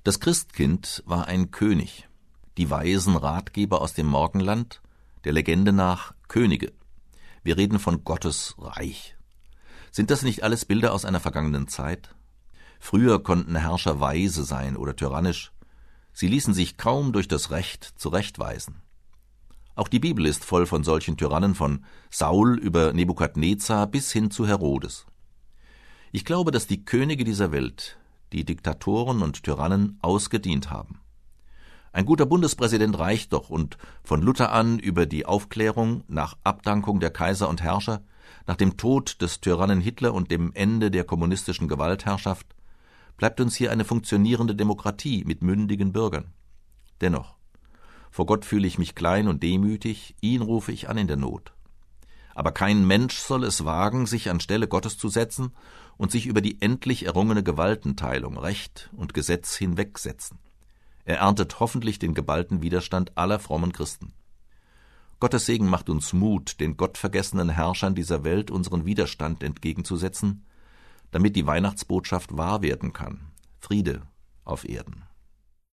Das Christkind war ein König, die weisen Ratgeber aus dem Morgenland, der Legende nach Könige. Wir reden von Gottes Reich. Sind das nicht alles Bilder aus einer vergangenen Zeit? Früher konnten Herrscher weise sein oder tyrannisch. Sie ließen sich kaum durch das Recht zurechtweisen. Auch die Bibel ist voll von solchen Tyrannen, von Saul über Nebukadnezar bis hin zu Herodes. Ich glaube, dass die Könige dieser Welt, die Diktatoren und Tyrannen, ausgedient haben. Ein guter Bundespräsident reicht doch, und von Luther an über die Aufklärung, nach Abdankung der Kaiser und Herrscher, nach dem Tod des Tyrannen Hitler und dem Ende der kommunistischen Gewaltherrschaft, bleibt uns hier eine funktionierende Demokratie mit mündigen Bürgern. Dennoch, vor Gott fühle ich mich klein und demütig, ihn rufe ich an in der Not. Aber kein Mensch soll es wagen, sich anstelle Gottes zu setzen und sich über die endlich errungene Gewaltenteilung, Recht und Gesetz hinwegsetzen. Er erntet hoffentlich den geballten Widerstand aller frommen Christen. Gottes Segen macht uns Mut, den gottvergessenen Herrschern dieser Welt unseren Widerstand entgegenzusetzen, damit die Weihnachtsbotschaft wahr werden kann. Friede auf Erden.